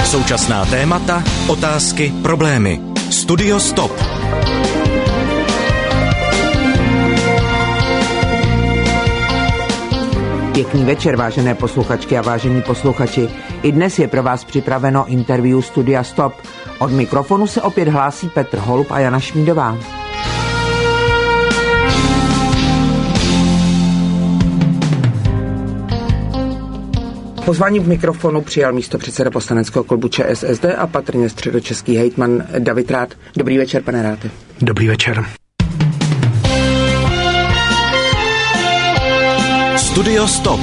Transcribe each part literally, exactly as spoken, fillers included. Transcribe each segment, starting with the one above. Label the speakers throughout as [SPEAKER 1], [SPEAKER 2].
[SPEAKER 1] Současná témata, otázky, problémy. Studio Stop.
[SPEAKER 2] Pěkný večer, vážené posluchačky a vážení posluchači. I dnes je pro vás připraveno interview Studia Stop. Od mikrofonu se opět hlásí Petr Holub a Jana Šmídová. Pozvání v mikrofonu přijal místopředseda poslaneckého klubu ČSSD a patrně středočeský hejtman David Rath. Dobrý večer, pane Rathe.
[SPEAKER 3] Dobrý večer.
[SPEAKER 1] Studio Stop.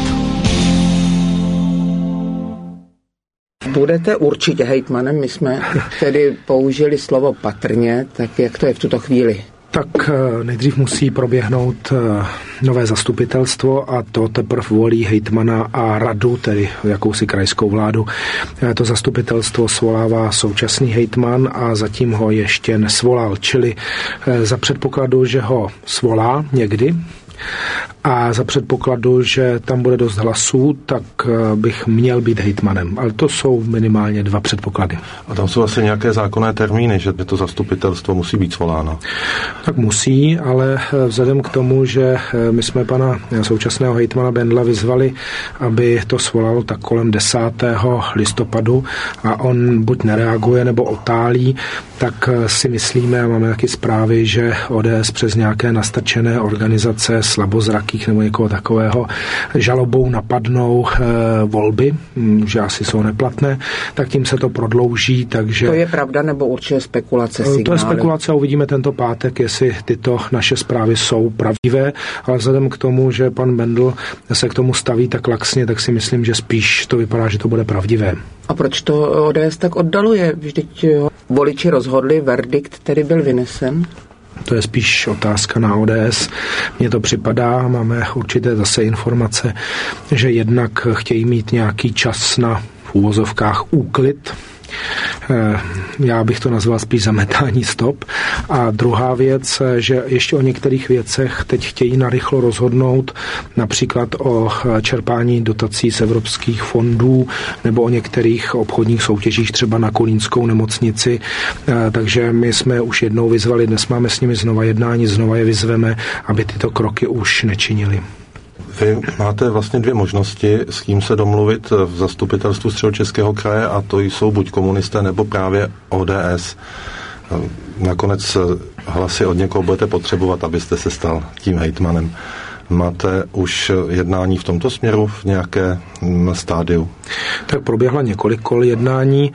[SPEAKER 2] Budete určitě hejtmanem, my jsme tedy použili slovo patrně, tak jak to je v tuto chvíli?
[SPEAKER 3] Tak nejdřív musí proběhnout nové zastupitelstvo a to teprve volí hejtmana a radu, tedy jakousi krajskou vládu. To zastupitelstvo svolává současný hejtman a zatím ho ještě nesvolal, čili za předpokladu, že ho svolá někdy, a za předpokladu, že tam bude dost hlasů, tak bych měl být hejtmanem. Ale to jsou minimálně dva předpoklady.
[SPEAKER 4] A tam jsou asi nějaké zákonné termíny, že to zastupitelstvo musí být svoláno?
[SPEAKER 3] Tak musí, ale vzhledem k tomu, že my jsme pana současného hejtmana Bendla vyzvali, aby to svolalo tak kolem desátého listopadu a on buď nereaguje nebo otálí, tak si myslíme a máme taky zprávy, že O D S přes nějaké nastrčené organizace slabozrakých nebo někoho takového žalobou napadnou e, volby, že asi jsou neplatné, tak tím se to prodlouží, takže...
[SPEAKER 2] To je pravda nebo určitě spekulace signály?
[SPEAKER 3] To je spekulace a uvidíme tento pátek, jestli tyto naše zprávy jsou pravdivé, ale vzhledem k tomu, že pan Bendl se k tomu staví tak laxně, tak si myslím, že spíš to vypadá, že to bude pravdivé.
[SPEAKER 2] A proč to O D S tak oddaluje? Vždyť voliči rozhodli, verdikt tedy byl vynesen?
[SPEAKER 3] To je spíš otázka na O D S. Mně to připadá, máme určité zase informace, že jednak chtějí mít nějaký čas na v úvozovkách úklid. Já bych to nazval spíš zametání stop. A druhá věc, že ještě o některých věcech teď chtějí narychlo rozhodnout, například o čerpání dotací z evropských fondů nebo o některých obchodních soutěžích, třeba na kolínskou nemocnici. Takže my jsme už jednou vyzvali, dnes máme s nimi znova jednání, znova je vyzveme, aby tyto kroky už nečinili.
[SPEAKER 4] Vy máte vlastně dvě možnosti, s kým se domluvit v zastupitelstvu Středočeského kraje, a to jsou buď komunisté nebo právě O D S. Nakonec hlasy od někoho budete potřebovat, abyste se stal tím hejtmanem. Máte už jednání v tomto směru v nějaké stádiu?
[SPEAKER 3] Tak proběhla několik kol jednání.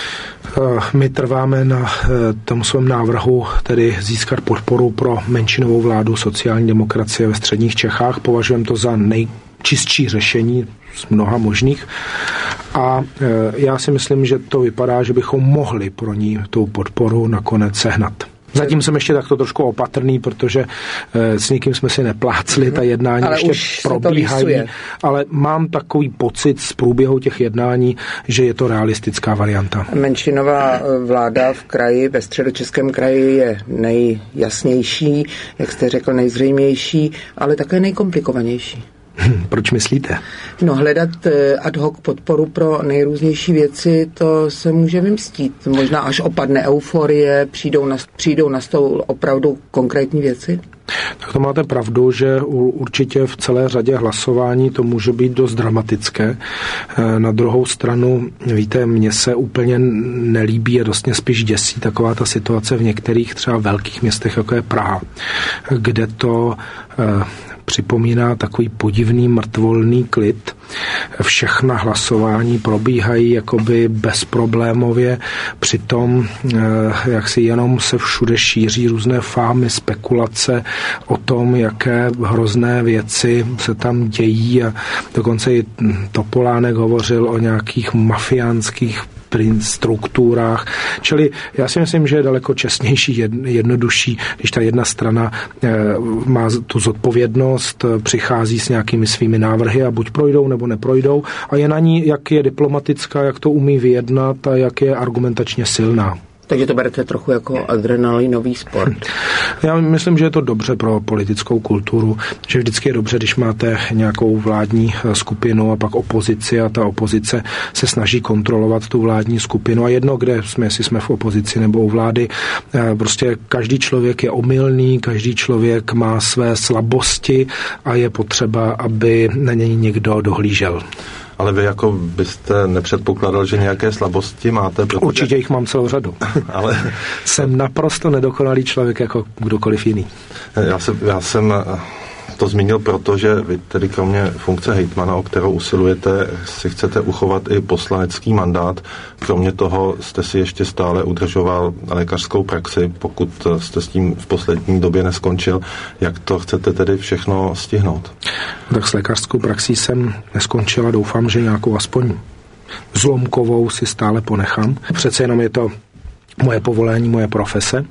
[SPEAKER 3] My trváme na tom svém návrhu, tedy získat podporu pro menšinovou vládu sociální demokracie ve středních Čechách. Považujeme to za nejčistší řešení z mnoha možných. A já si myslím, že to vypadá, že bychom mohli pro ní tu podporu nakonec sehnat. Zatím jsem ještě takto trošku opatrný, protože e, s nikým jsme si neplácli, ta jednání ale ještě probíhají, ale mám takový pocit z průběhu těch jednání, že je to realistická varianta.
[SPEAKER 2] Menšinová vláda v kraji, ve Středočeském kraji je nejjasnější, jak jste řekl, nejzřejmější, ale také nejkomplikovanější.
[SPEAKER 3] Proč myslíte?
[SPEAKER 2] No, hledat ad hoc podporu pro nejrůznější věci, to se může vymstít. Možná až opadne euforie, přijdou na, přijdou na stůl opravdu konkrétní věci?
[SPEAKER 3] Tak to máte pravdu, že určitě v celé řadě hlasování to může být dost dramatické. Na druhou stranu, víte, mně se úplně nelíbí a dost mě spíš děsí taková ta situace v některých třeba velkých městech, jako je Praha, kde to připomíná takový podivný mrtvolný klid. Všechna hlasování probíhají jakoby bezproblémově, přitom jak si jenom se všude šíří různé fámy, spekulace o tom, jaké hrozné věci se tam dějí, a dokonce i Topolánek hovořil o nějakých mafiánských strukturách. Čili já si myslím, že je daleko čestnější, jednodušší, když ta jedna strana má tu zodpovědnost, přichází s nějakými svými návrhy a buď projdou, nebo neprojdou, a je na ní, jak je diplomatická, jak to umí vyjednat a jak je argumentačně silná.
[SPEAKER 2] Takže to berete trochu jako adrenalinový sport.
[SPEAKER 3] Já myslím, že je to dobře pro politickou kulturu, že vždycky je dobře, když máte nějakou vládní skupinu a pak opozici a ta opozice se snaží kontrolovat tu vládní skupinu a jedno, kde jsme, jestli jsme v opozici nebo u vlády, prostě každý člověk je omylný, každý člověk má své slabosti a je potřeba, aby na něj někdo dohlížel.
[SPEAKER 4] Ale vy jako byste nepředpokládal, že nějaké slabosti máte? Protože...
[SPEAKER 3] Určitě jich mám celou řadu. Ale jsem naprosto nedokonalý člověk jako kdokoliv jiný.
[SPEAKER 4] Já, se, já jsem to zmínil proto, že vy tedy kromě funkce hejtmana, o kterou usilujete, si chcete uchovat i poslanecký mandát. Kromě toho jste si ještě stále udržoval lékařskou praxi, pokud jste s tím v poslední době neskončil. Jak to chcete tedy všechno stihnout?
[SPEAKER 3] Tak s lékařskou praxí jsem neskončil a doufám, že nějakou aspoň zlomkovou si stále ponechám. Přece jenom je to moje povolání, moje profese.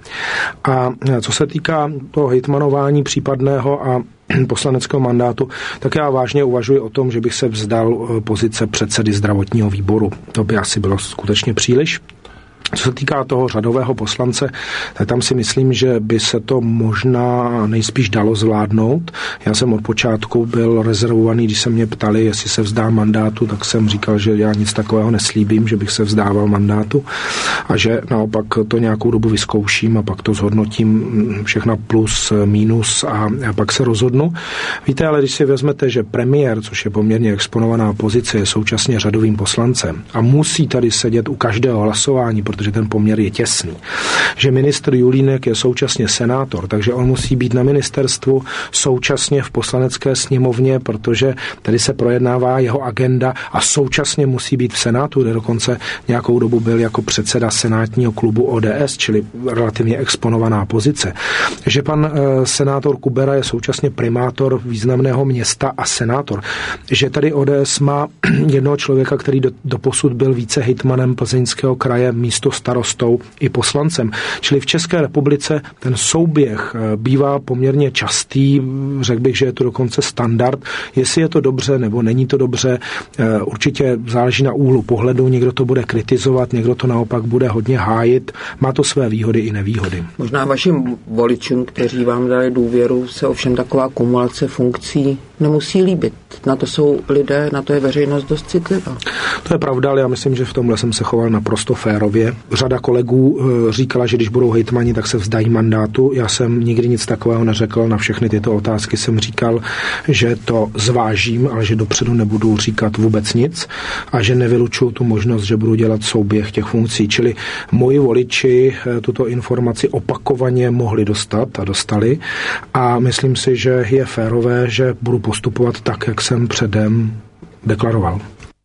[SPEAKER 3] A co se týká toho hejtmanování případného a poslaneckého mandátu, tak já vážně uvažuji o tom, že bych se vzdal pozice předsedy zdravotního výboru. To by asi bylo skutečně příliš. Co se týká toho řadového poslance, tak tam si myslím, že by se to možná nejspíš dalo zvládnout. Já jsem od počátku byl rezervovaný, když se mě ptali, jestli se vzdám mandátu, tak jsem říkal, že já nic takového neslíbím, že bych se vzdával mandátu a že naopak to nějakou dobu vyzkouším a pak to zhodnotím všechna plus, minus a, a pak se rozhodnu. Víte, ale když si vezmete, že premiér, což je poměrně exponovaná pozice, je současně řadovým poslancem a musí tady sedět u každého hlasování, protože ten poměr je těsný. Že ministr Julínek je současně senátor, takže on musí být na ministerstvu současně v poslanecké sněmovně, protože tady se projednává jeho agenda a současně musí být v senátu, kde dokonce nějakou dobu byl jako předseda senátního klubu O D S, čili relativně exponovaná pozice. Že pan e, senátor Kubera je současně primátor významného města a senátor. Že tady O D S má jednoho člověka, který do, doposud byl více hejtmanem Plzeňského kraje, místo starostou i poslancem. Čili v České republice ten souběh bývá poměrně častý, řekl bych, že je to dokonce standard. Jestli je to dobře nebo není to dobře, určitě záleží na úhlu pohledu, někdo to bude kritizovat, někdo to naopak bude hodně hájit. Má to své výhody i nevýhody.
[SPEAKER 2] Možná vašim voličům, kteří vám dali důvěru, se ovšem taková kumulace funkcí nemusí líbit. Na to jsou lidé, na to je veřejnost dost citlivá.
[SPEAKER 3] To je pravda, ale já myslím, že v tomhle jsem se choval naprosto férově. Řada kolegů říkala, že když budou hejtmani, tak se vzdají mandátu. Já jsem nikdy nic takového neřekl. Na všechny tyto otázky jsem říkal, že to zvážím, ale že dopředu nebudu říkat vůbec nic a že nevylučuju tu možnost, že budu dělat souběh těch funkcí. Čili moji voliči tuto informaci opakovaně mohli dostat a dostali a myslím si, že je férové, že budu postupovat tak, jak jsem předem deklaroval.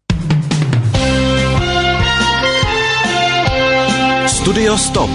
[SPEAKER 1] Studio Stop.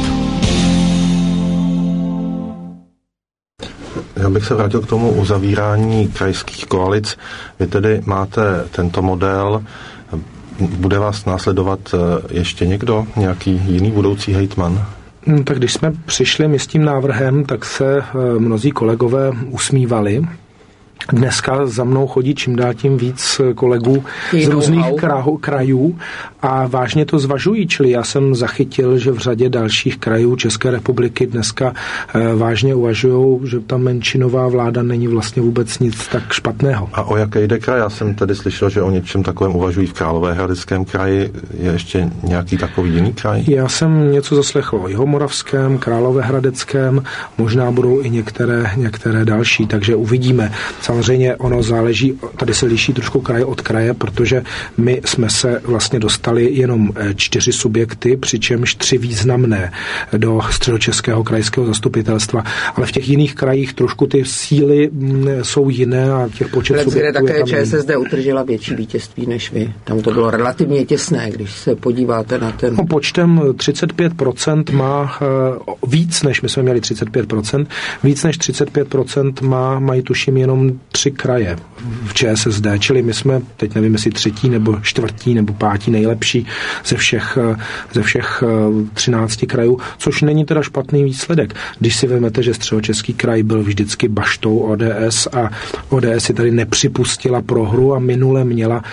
[SPEAKER 4] Já bych se vrátil k tomu uzavírání krajských koalic. Vy tedy máte tento model. Bude vás následovat ještě někdo? Nějaký jiný budoucí hejtman?
[SPEAKER 3] No, tak když jsme přišli my s tím návrhem, tak se mnozí kolegové usmívali. Dneska za mnou chodí čím dál tím víc kolegů z různých krajů a vážně to zvažují, čili já jsem zachytil, že v řadě dalších krajů České republiky dneska vážně uvažují, že ta menšinová vláda není vlastně vůbec nic tak špatného.
[SPEAKER 4] A o jaké jde kraj? Já jsem tedy slyšel, že o něčem takovém uvažují v Královéhradeckém kraji. Je ještě nějaký takový jiný kraj?
[SPEAKER 3] Já jsem něco zaslechl o Jihomoravském, Královéhradeckém, možná budou i některé, některé další, takže uvidíme. Samozřejmě ono záleží, tady se liší trošku kraj od kraje, protože my jsme se vlastně dostali jenom čtyři subjekty, přičemž tři významné do Středočeského krajského zastupitelstva, ale v těch jiných krajích trošku ty síly jsou jiné a těch počet
[SPEAKER 2] ale
[SPEAKER 3] subjektů
[SPEAKER 2] také
[SPEAKER 3] je tam
[SPEAKER 2] ČSSD utržila větší vítězství než vy. Tam to bylo relativně těsné, když se podíváte na ten...
[SPEAKER 3] No, počtem třicet pět procent má uh, víc, než my jsme měli třicet pět procent, víc než třicet pět procent má, mají tuším jenom tři kraje v ČSSD, čili my jsme, teď nevím, jestli třetí nebo čtvrtí nebo pátí nejlepší ze všech, ze všech třinácti krajů, což není teda špatný výsledek. Když si vezmete, že Středočeský kraj byl vždycky baštou O D S a O D S si tady nepřipustila prohru a minule měla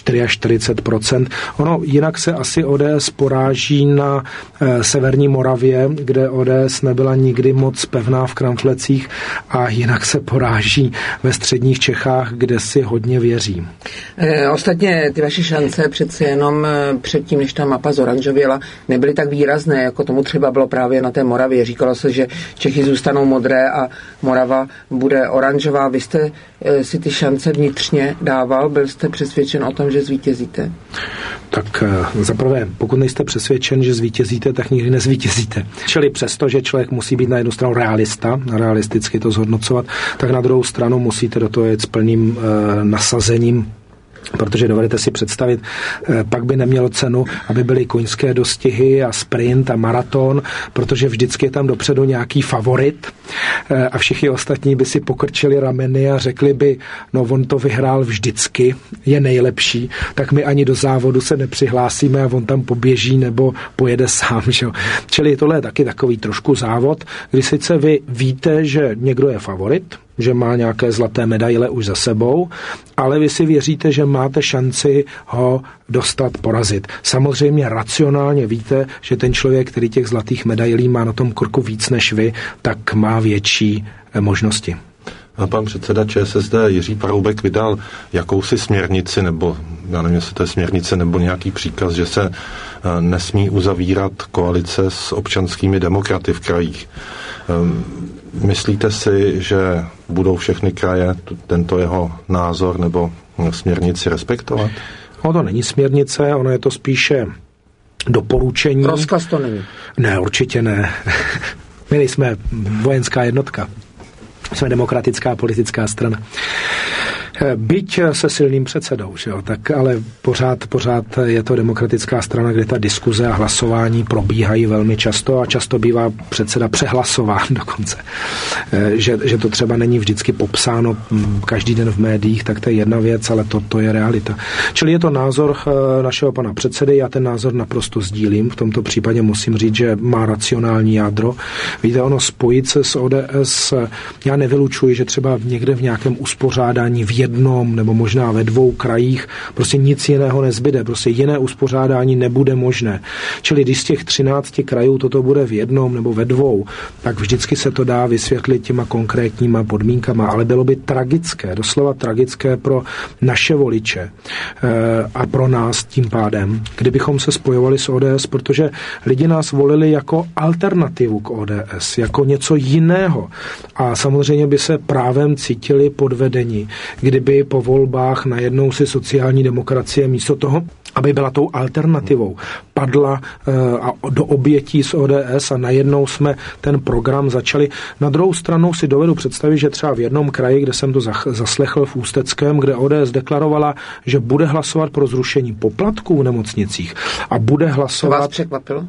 [SPEAKER 3] čtyřicet čtyři procent. Ono jinak se asi O D S poráží na e, severní Moravě, kde O D S nebyla nikdy moc pevná v kramflecích, a jinak se poráží ve středních Čechách, kde si hodně věří.
[SPEAKER 2] E, ostatně ty vaše šance přece jenom předtím, než ta mapa zoranžověla, nebyly tak výrazné, jako tomu třeba bylo právě na té Moravě. Říkalo se, že Čechy zůstanou modré a Morava bude oranžová. Vy jste e, si ty šance vnitřně dával? Byl jste přesvědčen o tom, že zvítězíte?
[SPEAKER 3] Tak e, zaprvé, pokud nejste přesvědčen, že zvítězíte, tak nikdy nezvítězíte. Čili přesto, že člověk musí být na jednu stranu realista, realisticky to zhodnocovat, tak na druhou stranu musíte do toho jet s plným e, nasazením, protože dovedete si představit, pak by nemělo cenu, aby byly koňské dostihy a sprint a maraton, protože vždycky je tam dopředu nějaký favorit a všichni ostatní by si pokrčili rameny a řekli by, no on to vyhrál vždycky, je nejlepší, tak my ani do závodu se nepřihlásíme a on tam poběží nebo pojede sám. Že? Čili tohle je taky takový trošku závod, kdy sice vy víte, že někdo je favorit, že má nějaké zlaté medaile už za sebou, ale vy si věříte, že máte šanci ho dostat, porazit. Samozřejmě racionálně víte, že ten člověk, který těch zlatých medailí má na tom krku víc než vy, tak má větší možnosti.
[SPEAKER 4] A pan předseda ČSSD Jiří Paroubek vydal jakousi směrnici, nebo já nevím, jestli to je směrnice, nebo nějaký příkaz, že se nesmí uzavírat koalice s občanskými demokraty v krajích. Myslíte si, že budou všechny kraje tento jeho názor nebo směrnici respektovat?
[SPEAKER 3] Ono to není směrnice, ono je to spíše doporučení.
[SPEAKER 2] Rozkaz to není.
[SPEAKER 3] Ne, určitě ne. My nejsme vojenská jednotka. Jsme demokratická politická strana. Byť se silným předsedou, že jo, tak ale pořád, pořád je to demokratická strana, kde ta diskuze a hlasování probíhají velmi často a často bývá předseda přehlasován dokonce. Že, že to třeba není vždycky popsáno každý den v médiích, tak to je jedna věc, ale to, to je realita. Čili je to názor našeho pana předsedy, já ten názor naprosto sdílím, v tomto případě musím říct, že má racionální jádro. Víte, ono spojit se s O D S, já nevylučuji, že třeba někde v nějakém uspořádání v jednom nebo možná ve dvou krajích prostě nic jiného nezbyde, prostě jiné uspořádání nebude možné. Čili když z těch třinácti krajů toto bude v jednom nebo ve dvou, tak vždycky se to dá vysvětlit těma konkrétníma podmínkama, ale bylo by tragické, doslova tragické pro naše voliče a pro nás tím pádem, kdybychom se spojovali s O D S, protože lidi nás volili jako alternativu k O D S, jako něco jiného a samozřejmě by se právem cítili podvedeni, kdyby po volbách najednou si sociální demokracie místo toho, aby byla tou alternativou, padla uh, do obětí z O D S a najednou jsme ten program začali. Na druhou stranu si dovedu představit, že třeba v jednom kraji, kde jsem to zaslechl v Ústeckém, kde O D S deklarovala, že bude hlasovat pro zrušení poplatků v nemocnicích a bude hlasovat...
[SPEAKER 2] To vás překvapilo?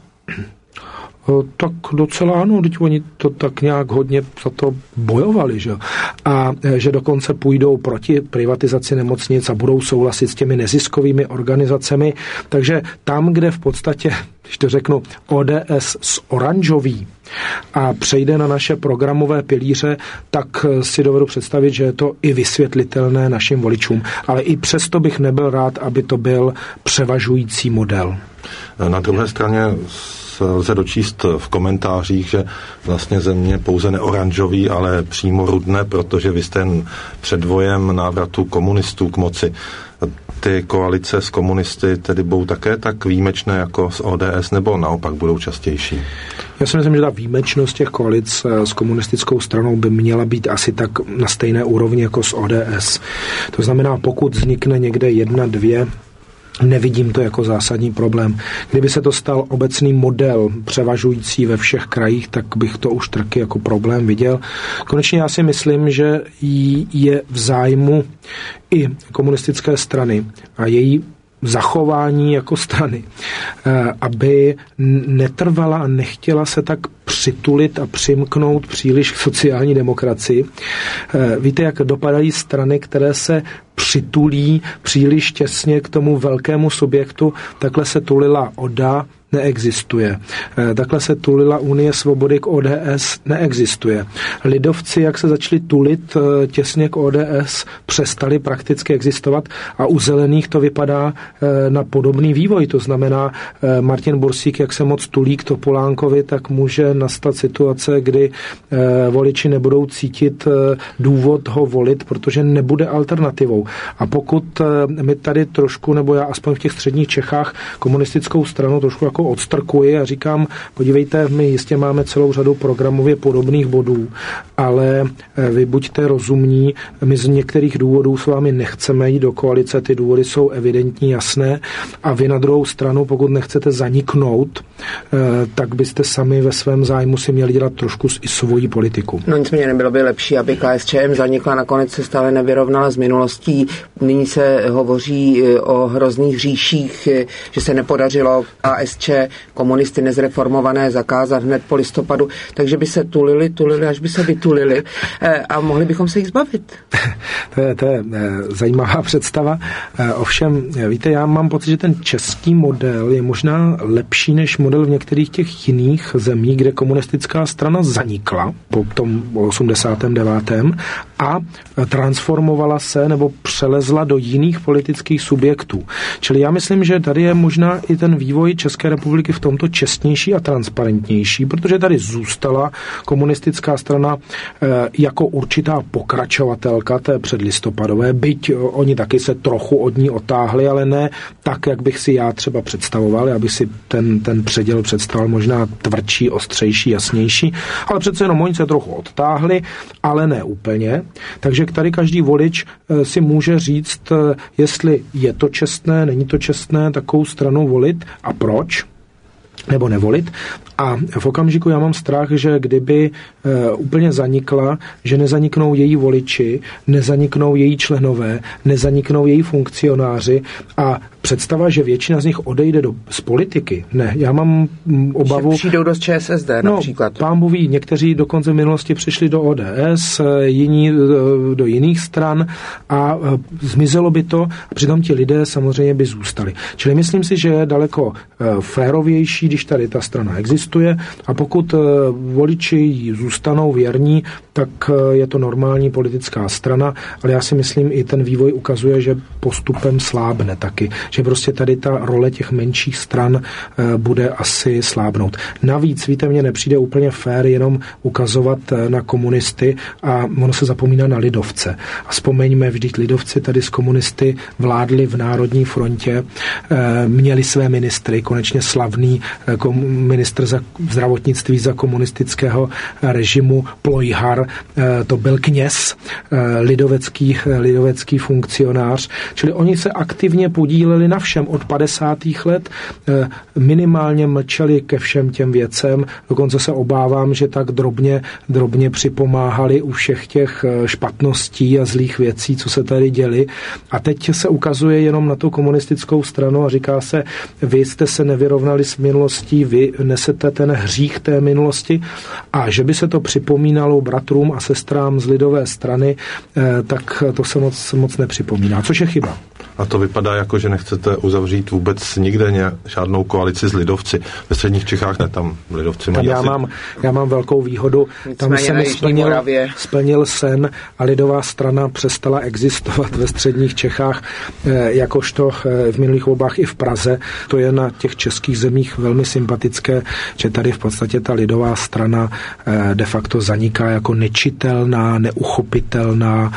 [SPEAKER 3] Tak docela ano, teď oni to tak nějak hodně za to bojovali, že? A že dokonce půjdou proti privatizaci nemocnic a budou souhlasit s těmi neziskovými organizacemi. Takže tam, kde v podstatě, když to řeknu, O D S z oranžový a přejde na naše programové pilíře, tak si dovedu představit, že je to i vysvětlitelné našim voličům. Ale i přesto bych nebyl rád, aby to byl převažující model.
[SPEAKER 4] Na druhé straně lze dočíst v komentářích, že vlastně země pouze neoranžový, ale přímo rudné, protože vy jste předvojem návratu komunistů k moci. Ty koalice s komunisty tedy budou také tak výjimečné jako s O D S, nebo naopak budou častější?
[SPEAKER 3] Já si myslím, že ta výjimečnost těch koalic s komunistickou stranou by měla být asi tak na stejné úrovni jako s O D S. To znamená, pokud vznikne někde jedna, dvě, nevidím to jako zásadní problém. Kdyby se to stal obecný model převažující ve všech krajích, tak bych to už taky jako problém viděl. Konečně já si myslím, že je v zájmu i komunistické strany a její zachování jako strany, aby netrvala a nechtěla se tak přitulit a přimknout příliš k sociální demokracii. Víte, jak dopadají strany, které se přitulí příliš těsně k tomu velkému subjektu, takhle se tulila O D A neexistuje. Takhle se tulila Unie svobody k O D S, neexistuje. Lidovci, jak se začali tulit těsně k O D S, přestali prakticky existovat a u zelených to vypadá na podobný vývoj. To znamená, Martin Bursík, jak se moc tulí k Topolánkovi, tak může nastat situace, kdy voliči nebudou cítit důvod ho volit, protože nebude alternativou. A pokud my tady trošku, nebo já aspoň v těch středních Čechách komunistickou stranu trošku jako odstrkuji a říkám, podívejte, my jistě máme celou řadu programově podobných bodů, ale vy buďte rozumní, my z některých důvodů s vámi nechceme jít do koalice, ty důvody jsou evidentní, jasné, a vy na druhou stranu, pokud nechcete zaniknout, tak byste sami ve svém zájmu si měli dělat trošku i svoji politiku.
[SPEAKER 2] No nicméně nebylo by lepší, aby K S Č M zanikla, nakonec se stále nevyrovnala s minulostí. Nyní se hovoří o hrozných hříších, že se nepodařilo K S Č komunisty nezreformované zakázat hned po listopadu, takže by se tulili, tulili, až by se vytulili a mohli bychom se jich zbavit.
[SPEAKER 3] To je, to je zajímavá představa. Ovšem, víte, já mám pocit, že ten český model je možná lepší než model v některých těch jiných zemích, kde komunistická strana zanikla po tom osmdesátém devátém a transformovala se nebo přelezla do jiných politických subjektů. Čili já myslím, že tady je možná i ten vývoj České republiky v tomto čestnější a transparentnější, protože tady zůstala komunistická strana jako určitá pokračovatelka té předlistopadové, byť oni taky se trochu od ní otáhli, ale ne tak, jak bych si já třeba představoval, já bych si ten, ten předěl představoval možná tvrdší, ostřejší, jasnější, ale přece jenom oni se trochu odtáhli, ale ne úplně. Takže tady každý volič si může říct, jestli je to čestné, není to čestné takovou stranu volit a proč, nebo nevolit. A v okamžiku já mám strach, že kdyby e, úplně zanikla, že nezaniknou její voliči, nezaniknou její členové, nezaniknou její funkcionáři a představa, že většina z nich odejde do, z politiky. Ne, já mám obavu...
[SPEAKER 2] Že přijdou do Č S S D například.
[SPEAKER 3] No, pán Bůh ví, někteří dokonce v minulosti přišli do O D S, jiní do jiných stran a zmizelo by to, a přitom ti lidé samozřejmě by zůstali. Čili myslím si, že je daleko férovější, když tady ta strana existuje a pokud voliči zůstanou věrní, tak je to normální politická strana, ale já si myslím, i ten vývoj ukazuje, že postupem slábne taky, že prostě tady ta role těch menších stran bude asi slábnout. Navíc, víte, mně nepřijde úplně fér jenom ukazovat na komunisty a ono se zapomíná na lidovce. A vzpomeňme, vždyť lidovci tady s komunisty vládli v Národní frontě, měli své ministry, konečně slavný ministr za zdravotnictví za komunistického režimu Plojhar, to byl kněz, lidovecký, lidovecký funkcionář, čili oni se aktivně podíleli na všem od padesátých let, minimálně mlčeli ke všem těm věcem, dokonce se obávám, že tak drobně, drobně připomáhali u všech těch špatností a zlých věcí, co se tady děli. A teď se ukazuje jenom na tu komunistickou stranu a říká se, vy jste se nevyrovnali s minulostí, vy nesete ten hřích té minulosti a že by se to připomínalo bratrům a sestrám z lidové strany, tak to se moc, moc nepřipomíná, což je chyba.
[SPEAKER 4] A to vypadá jako, že nechcete uzavřít vůbec nikde ně, žádnou koalici s lidovci. Ve středních Čechách ne, tam lidovci mají
[SPEAKER 3] já
[SPEAKER 4] asi...
[SPEAKER 3] Mám, já mám velkou výhodu. Tam se mi splnil, splnil sen a lidová strana přestala existovat ve středních Čechách, jakožto v minulých volbách i v Praze. To je na těch českých zemích velmi sympatické, že tady v podstatě ta lidová strana de facto zaniká jako nečitelná, neuchopitelná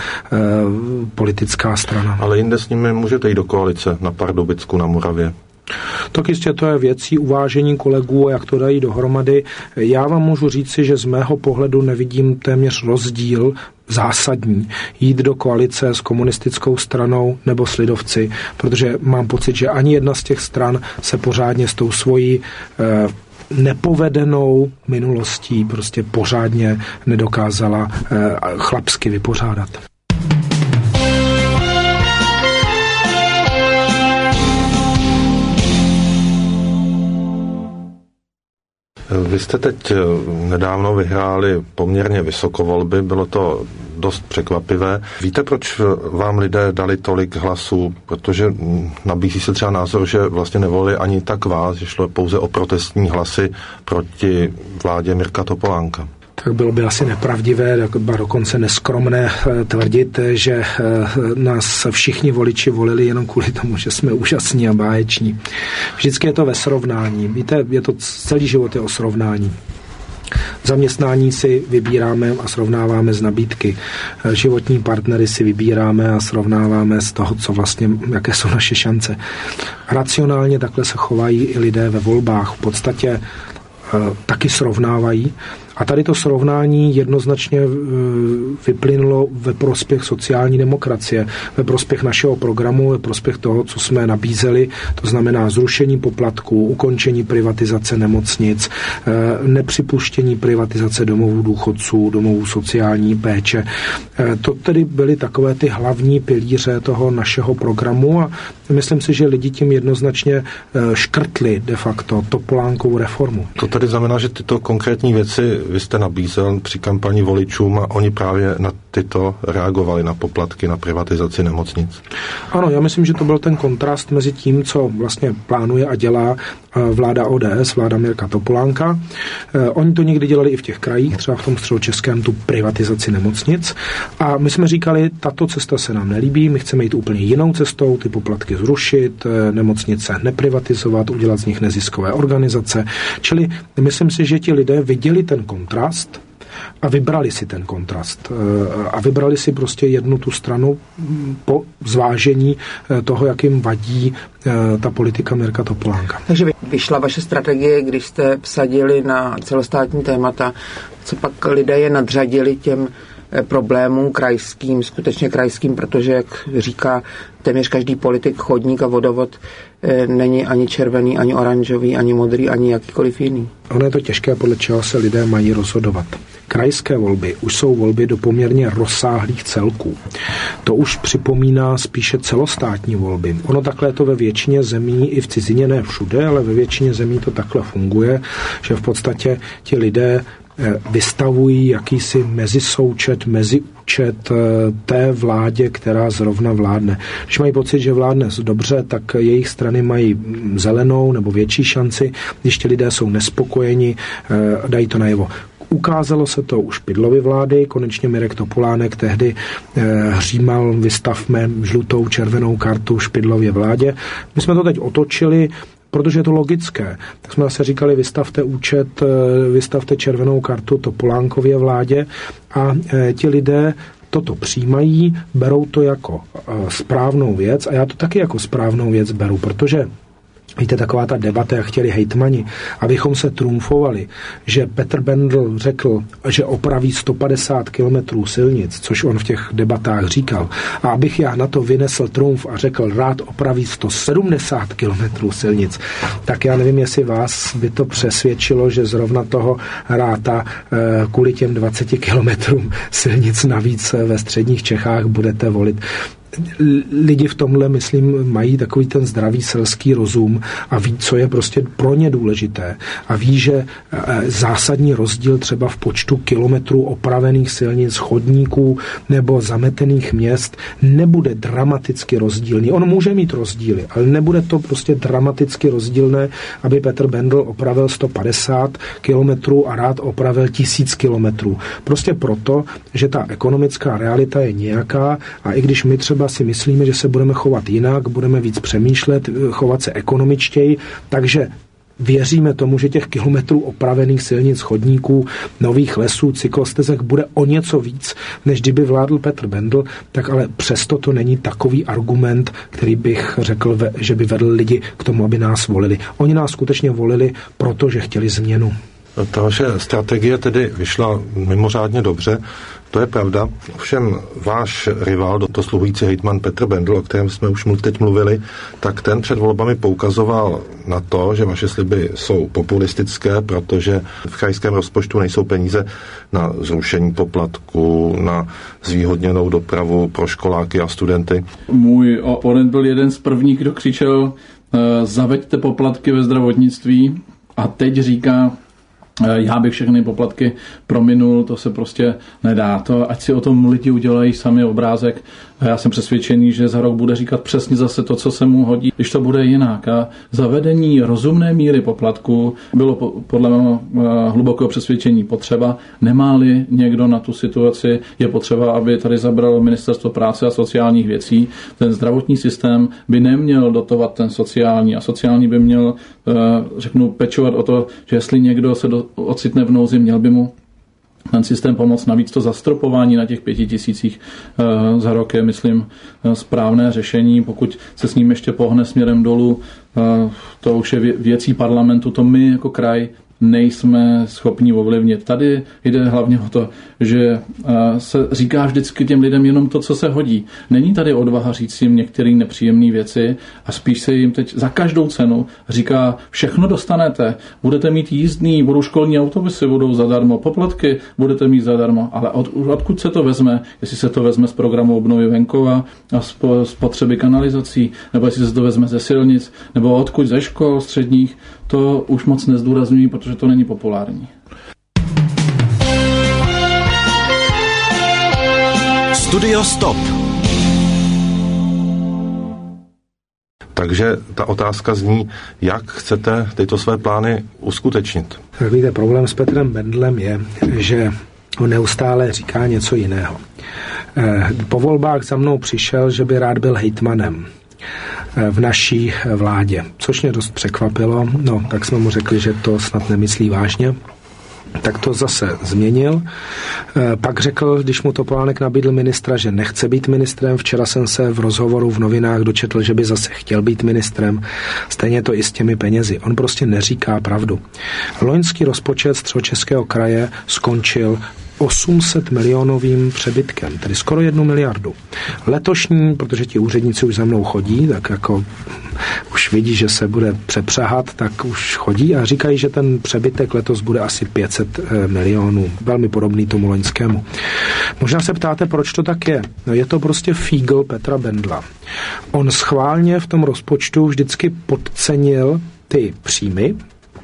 [SPEAKER 3] politická strana.
[SPEAKER 4] Ale jinde s nimi můžete jít do koalice na Pardubicku, na Moravě.
[SPEAKER 3] Tak jistě to je věcí uvážení kolegů, jak to dají dohromady. Já vám můžu říci, že z mého pohledu nevidím téměř rozdíl zásadní jít do koalice s komunistickou stranou nebo s lidovci, protože mám pocit, že ani jedna z těch stran se pořádně s tou svojí eh, nepovedenou minulostí prostě pořádně nedokázala eh, chlapsky vypořádat.
[SPEAKER 4] Vy jste teď nedávno vyhráli poměrně vysoko volby, bylo to dost překvapivé. Víte, proč vám lidé dali tolik hlasů? Protože nabízí se třeba názor, že vlastně nevolili ani tak vás, že šlo pouze o protestní hlasy proti vládě Mirka Topolánka.
[SPEAKER 3] Tak bylo by asi nepravdivé, dokonce neskromné tvrdit, že nás všichni voliči volili jenom kvůli tomu, že jsme úžasní a báječní. Vždycky je to ve srovnání. Víte, je to celý život je o srovnání. Zaměstnání si vybíráme a srovnáváme z nabídky. Životní partnery si vybíráme a srovnáváme z toho, co vlastně, jaké jsou naše šance. Racionálně takhle se chovají i lidé ve volbách. V podstatě taky srovnávají. A tady to srovnání jednoznačně vyplynulo ve prospěch sociální demokracie, ve prospěch našeho programu, ve prospěch toho, co jsme nabízeli, to znamená zrušení poplatků, ukončení privatizace nemocnic, nepřipuštění privatizace domovů důchodců, domovů sociální péče. To tedy byly takové ty hlavní pilíře toho našeho programu a myslím si, že lidi tím jednoznačně škrtli de facto Topolánkovu reformu.
[SPEAKER 4] To tedy znamená, že tyto konkrétní věci vy jste nabízel při kampani voličům a oni právě na tyto reagovali, na poplatky, na privatizaci nemocnic.
[SPEAKER 3] Ano, já myslím, že to byl ten kontrast mezi tím, co vlastně plánuje a dělá vláda O D S, vláda Mirka Topolánka. Oni to někdy dělali i v těch krajích, třeba v tom středočeském, tu privatizaci nemocnic. A my jsme říkali, tato cesta se nám nelíbí, my chceme jít úplně jinou cestou, ty poplatky zrušit, nemocnice neprivatizovat, udělat z nich neziskové organizace. Čili myslím si, že ti lidé viděli ten kontrast a vybrali si ten kontrast. A vybrali si prostě jednu tu stranu po zvážení toho, jak jim vadí ta politika Mirka Topolánka.
[SPEAKER 2] Takže vyšla vaše strategie, když jste vsadili na celostátní témata, co pak lidé je nadřadili těm problémům krajským, skutečně krajským, protože, jak říká téměř každý politik, chodník a vodovod není ani červený, ani oranžový, ani modrý, ani jakýkoliv jiný.
[SPEAKER 3] Ono je to těžké, podle čeho se lidé mají rozhodovat. Krajské volby už jsou volby do poměrně rozsáhlých celků. To už připomíná spíše celostátní volby. Ono takhle je to ve většině zemí, i v cizině, ne všude, ale ve většině zemí to takhle funguje, že v podstatě ti lidé vystavují jakýsi mezisoučet, meziúčet té vládě, která zrovna vládne. Když mají pocit, že vládne dobře, tak jejich strany mají zelenou nebo větší šanci. Když ti lidé jsou nespokojeni, dají to najevo. Ukázalo se to u Špidlovy vlády, konečně Mirek Topolánek tehdy eh, hřímal, vystavme žlutou, červenou kartu Špidlově vládě. My jsme to teď otočili, protože je to logické. Tak jsme zase říkali, vystavte účet, vystavte červenou kartu Topolánkově vládě a e, ti lidé toto přijímají, berou to jako e, správnou věc a já to taky jako správnou věc beru, protože víte, taková ta debata, jak chtěli hejtmani, abychom se trumfovali, že Petr Bendl řekl, že opraví sto padesát kilometrů silnic, což on v těch debatách říkal, a abych já na to vynesl trumf a řekl, rád opraví sto sedmdesát kilometrů silnic, tak já nevím, jestli vás by to přesvědčilo, že zrovna toho ráta kvůli těm dvaceti kilometrům silnic navíc ve středních Čechách budete volit. Lidi v tomhle, myslím, mají takový ten zdravý selský rozum a ví, co je prostě pro ně důležité. A ví, že zásadní rozdíl třeba v počtu kilometrů opravených silnic, chodníků nebo zametených měst nebude dramaticky rozdílný. On může mít rozdíly, ale nebude to prostě dramaticky rozdílné, aby Petr Bendl opravil sto padesát kilometrů a rád opravil tisíc kilometrů. Prostě proto, že ta ekonomická realita je nějaká a i když my třeba si myslíme, že se budeme chovat jinak, budeme víc přemýšlet, chovat se ekonomičtěji, takže věříme tomu, že těch kilometrů opravených silnic, chodníků, nových lesů, cyklostezek bude o něco víc, než kdyby vládl Petr Bendl, tak ale přesto to není takový argument, který bych řekl, že by vedl lidi k tomu, aby nás volili. Oni nás skutečně volili, protože chtěli změnu.
[SPEAKER 4] Ta vaše strategie tedy vyšla mimořádně dobře, to je pravda. Ovšem váš rival, dosluhující hejtman Petr Bendl, o kterém jsme už teď mluvili, tak ten před volbami poukazoval na to, že vaše sliby jsou populistické, protože v krajském rozpočtu nejsou peníze na zrušení poplatku, na zvýhodněnou dopravu pro školáky a studenty.
[SPEAKER 5] Můj oponent byl jeden z prvních, kdo křičel zaveďte poplatky ve zdravotnictví a teď říká, já bych všechny poplatky prominul, to se prostě nedá. To, ať si o tom lidi udělají sami obrázek. Já jsem přesvědčený, že za rok bude říkat přesně zase to, co se mu hodí, když to bude jinak. A zavedení rozumné míry poplatku bylo podle mého hlubokého přesvědčení potřeba. Nemá-li někdo na tu situaci, je potřeba, aby tady zabralo Ministerstvo práce a sociálních věcí. Ten zdravotní systém by neměl dotovat ten sociální a sociální by měl, řeknu, pečovat o to, že jestli někdo se do, ocitne v nouzi, měl by mu ten systém pomoct. Navíc to zastropování na těch pěti tisících uh, za rok je, myslím, uh, správné řešení. Pokud se s ním ještě pohne směrem dolů, uh, to už je vě- věcí parlamentu, to my jako kraj nejsme schopni ovlivnit. Tady jde hlavně o to, že se říká vždycky těm lidem jenom to, co se hodí. Není tady odvaha říct jim některé nepříjemné věci a spíš se jim teď za každou cenu říká, všechno dostanete, budete mít jízdný, budou školní autobusy, budou zadarmo, poplatky budete mít zadarmo, ale od, odkud se to vezme? Jestli se to vezme z programu obnovy venkova a z potřeby kanalizací, nebo jestli se to vezme ze silnic, nebo odkud ze škol středních, to už moc nezdůrazňují, protože to není populární.
[SPEAKER 1] Studio Stop.
[SPEAKER 4] Takže ta otázka zní, jak chcete tyto své plány uskutečnit?
[SPEAKER 3] Tak víte, problém s Petrem Bendlem je, že on neustále říká něco jiného. Po volbách za mnou přišel, že by rád byl hejtmanem v naší vládě, což mě dost překvapilo. No, tak jsme mu řekli, že to snad nemyslí vážně. Tak to zase změnil. Pak řekl, když mu Topolánek nabídl ministra, že nechce být ministrem. Včera jsem se v rozhovoru v novinách dočetl, že by zase chtěl být ministrem. Stejně to i s těmi penězi. On prostě neříká pravdu. Loňský rozpočet Středočeského kraje skončil osm set milionovým přebytkem, tedy skoro jednu miliardu. Letošní, protože ti úředníci už za mnou chodí, tak jako už vidí, že se bude přepřahat, tak už chodí a říkají, že ten přebytek letos bude asi pět set milionů. Velmi podobný tomu loňskému. Možná se ptáte, proč to tak je. No je to prostě fígl Petra Bendla. On schválně v tom rozpočtu vždycky podcenil ty příjmy,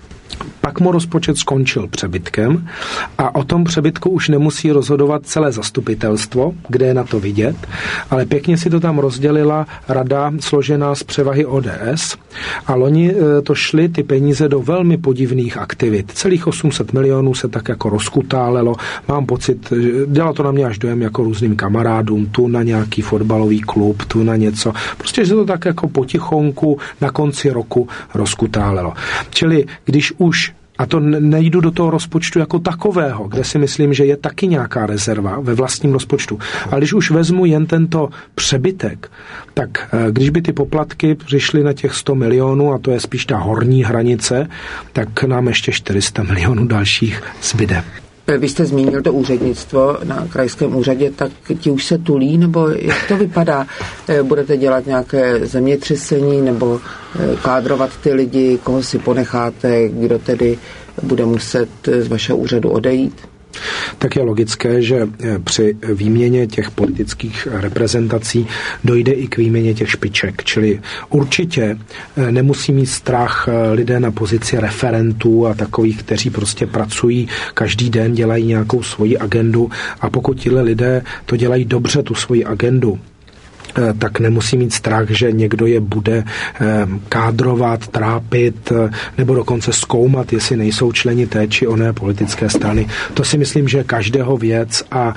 [SPEAKER 3] pak mu rozpočet skončil přebytkem a o tom přebytku už nemusí rozhodovat celé zastupitelstvo, kde je na to vidět, ale pěkně si to tam rozdělila rada složená z převahy O D S a loni to šly ty peníze do velmi podivných aktivit. Celých osm set milionů se tak jako rozkutálelo. Mám pocit, dělalo to na mě až dojem jako různým kamarádům, tu na nějaký fotbalový klub, tu na něco. Prostě se to tak jako potichonku na konci roku rozkutálelo. Čili když už a to nejdu do toho rozpočtu jako takového, kde si myslím, že je taky nějaká rezerva ve vlastním rozpočtu. Ale když už vezmu jen tento přebytek, tak když by ty poplatky přišly na těch sto milionů, a to je spíš ta horní hranice, tak nám ještě čtyři sta milionů dalších zbyde.
[SPEAKER 2] Vy jste zmínil to úřednictvo na krajském úřadě, tak ti už se tulí, nebo jak to vypadá? Budete dělat nějaké zemětřesení, nebo kádrovat ty lidi, koho si ponecháte, kdo tedy bude muset z vašeho úřadu odejít?
[SPEAKER 3] Tak je logické, že při výměně těch politických reprezentací dojde i k výměně těch špiček. Čili určitě nemusí mít strach lidé na pozici referentů a takových, kteří prostě pracují každý den, dělají nějakou svoji agendu a pokud tihle lidé to dělají dobře, tu svoji agendu, tak nemusí mít strach, že někdo je bude kádrovat, trápit nebo dokonce zkoumat, jestli nejsou členi té či oné politické strany. To si myslím, že je každého věc a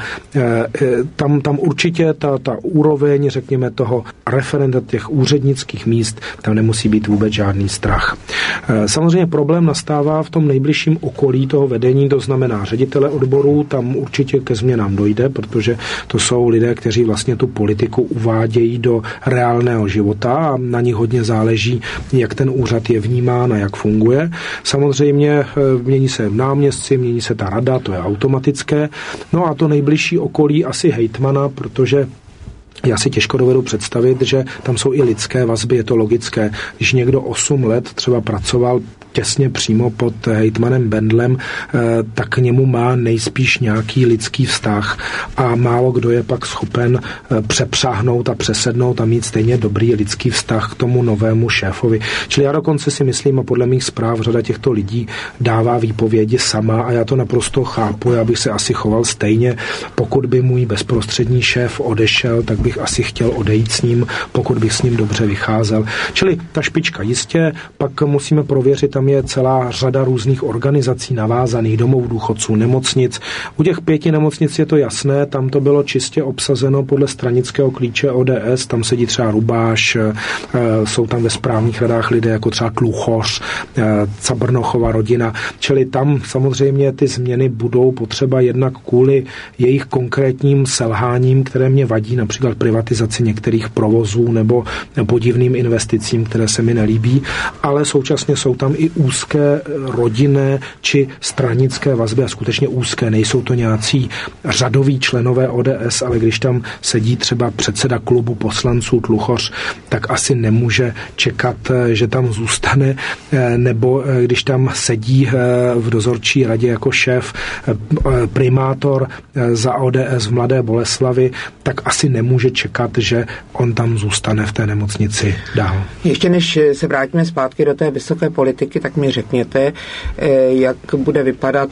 [SPEAKER 3] tam, tam určitě ta, ta úroveň, řekněme, toho referenta těch úřednických míst, tam nemusí být vůbec žádný strach. Samozřejmě problém nastává v tom nejbližším okolí toho vedení, to znamená ředitele odborů, tam určitě ke změnám dojde, protože to jsou lidé, kteří vlastně tu politiku uvádí dějí do reálného života a na nich hodně záleží, jak ten úřad je vnímán a jak funguje. Samozřejmě mění se náměstci, mění se ta rada, to je automatické. No a to nejbližší okolí asi hejtmana, protože já si těžko dovedu představit, že tam jsou i lidské vazby, je to logické. Když někdo osm let třeba pracoval těsně přímo pod hejtmanem Bendlem, tak k němu má nejspíš nějaký lidský vztah a málo kdo je pak schopen přepřáhnout a přesednout a mít stejně dobrý lidský vztah k tomu novému šéfovi. Čili já dokonce si myslím, a podle mých zpráv řada těchto lidí dává výpovědi sama a já to naprosto chápu, já bych se asi choval stejně. Pokud by můj bezprostřední šéf odešel, tak bych asi chtěl odejít s ním, pokud bych s ním dobře vycházel. Čili ta špička jistě, pak musíme prověřit, tam je celá řada různých organizací navázaných, domovů důchodců, nemocnic. U těch pěti nemocnic je to jasné, tam to bylo čistě obsazeno podle stranického klíče O D S, tam sedí třeba Rubáš, jsou tam ve správních radách lidé jako třeba Tluchoř, Cabrnochova rodina, čili tam samozřejmě ty změny budou potřeba jednak kvůli jejich konkrétním selháním, které mě vadí, například privatizaci některých provozů nebo podivným investicím, které se mi nelíbí, ale současně jsou tam i úzké rodinné či stranické vazby a skutečně úzké, nejsou to nějací řadoví členové O D S, ale když tam sedí třeba předseda klubu poslanců Tluchoř, tak asi nemůže čekat, že tam zůstane, nebo když tam sedí v dozorčí radě jako šéf primátor za O D S v Mladé Boleslavi, tak asi nemůže čekat, že on tam zůstane v té nemocnici dál.
[SPEAKER 2] Ještě než se vrátíme zpátky do té vysoké politiky, tak mi řekněte, jak bude vypadat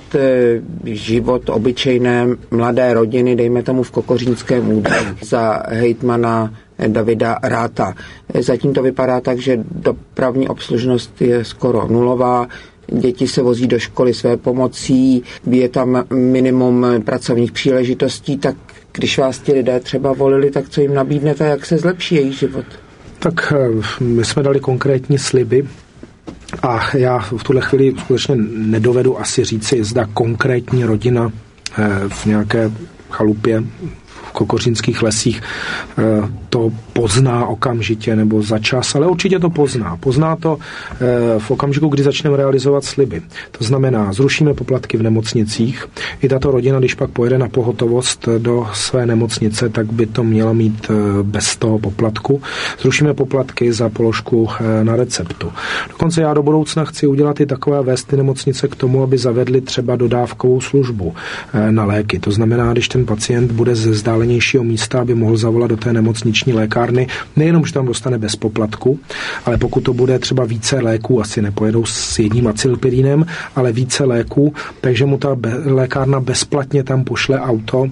[SPEAKER 2] život obyčejné mladé rodiny, dejme tomu v Kokořínském údolí za hejtmana Davida Ratha. Zatím to vypadá tak, že dopravní obslužnost je skoro nulová, děti se vozí do školy své pomocí, je tam minimum pracovních příležitostí, tak když vás ti lidé třeba volili, tak co jim nabídnete, jak se zlepší jejich život?
[SPEAKER 3] Tak my jsme dali konkrétní sliby a já v tuhle chvíli skutečně nedovedu asi říci, zda konkrétní rodina v nějaké chalupě v kokořínských lesích to pozná okamžitě nebo za čas, ale určitě to pozná. Pozná to v okamžiku, kdy začneme realizovat sliby. To znamená, zrušíme poplatky v nemocnicích. I tato rodina, když pak pojede na pohotovost do své nemocnice, tak by to měla mít bez toho poplatku. Zrušíme poplatky za položku na receptu. Dokonce já do budoucna chci udělat i takové vést ty nemocnice k tomu, aby zavedli třeba dodávkovou službu na léky. To znamená, když ten pacient bude ze vzdálenějšího místa, aby mohl zavolat do té nemocniční lékárny, nejenom, že tam dostane bez poplatku, ale pokud to bude třeba více léků, asi nepojedou s jedním acylpirinem, ale více léků, takže mu ta be- lékárna bezplatně tam pošle auto